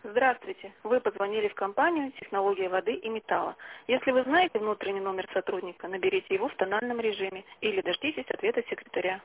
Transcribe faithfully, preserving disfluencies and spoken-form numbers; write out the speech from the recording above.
Здравствуйте. Вы позвонили в компанию «Технология воды и металла». Если вы знаете внутренний номер сотрудника, наберите его в тональном режиме или дождитесь ответа секретаря.